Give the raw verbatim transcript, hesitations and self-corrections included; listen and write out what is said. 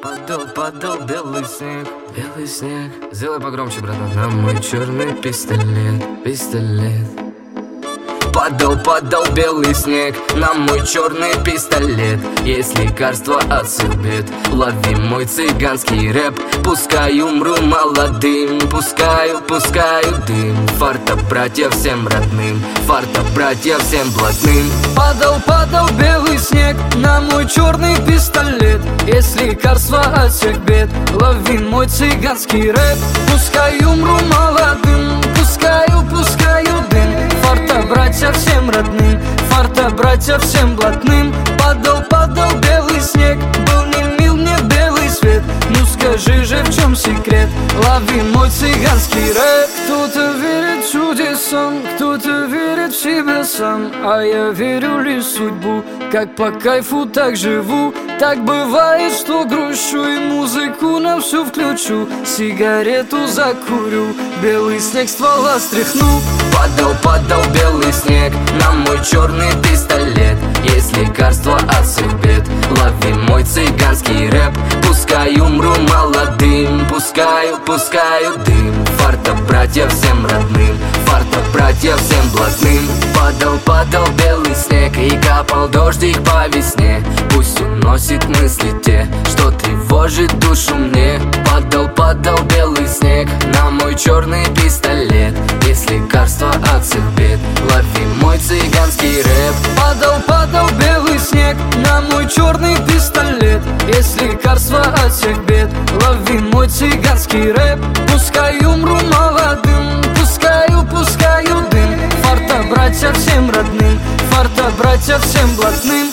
Падал, падал белый снег, белый снег. Сделай погромче, братан. На мой черный пистолет, пистолет. Падал, падал белый снег на мой черный пистолет. Есть лекарство от всех бед. Лови мой цыганский рэп. Пускай умру молодым, пускаю, пускаю дым. Фарта, братья, всем родным, фарта, братья, всем блатным. Падал, падал белый снег на мой черный пистолет. Есть лекарство от всех бед. Лови мой цыганский рэп. Пускай умру молодым, пускаю, пускаю дым. Фарта, братья, всем родным, фарта, братья, всем блатным. Падал, падал белый снег, был не мил мне белый свет. Ну скажи же, в чем секрет? Лови мой цыганский рэп. Кто-то верит чудесам, кто-то верит в себя сам, а я верю лишь в судьбу. Как по кайфу, так живу. Так бывает, что грущу и музыку на всю включу. Сигарету закурю, белый снег ствола стряхну. Падал, падал белый снег на мой черный пистолет. Есть лекарство от всех бед. Лови мой цыганский рэп. Пускай умру молодым, пускаю, пускаю дым. Фарта, братья, всем родным, фарта, братья, всем блатным. Падал, падал белый снег и капал дождик по весне. Пусть уносит мысли те, что тревожит душу мне. Падал, падал белый снег на мой черный пистолет. Есть лекарство от всех бед. Лови мой цыганский рэп. Падал, падал белый снег на мой черный пистолет. Есть лекарство от всех бед. Лови мой цыганский рэп. Пускай умру молодым, пускаю, пускаю дым. Фарта, братья, всем родным, фарта, братья, всем блатным.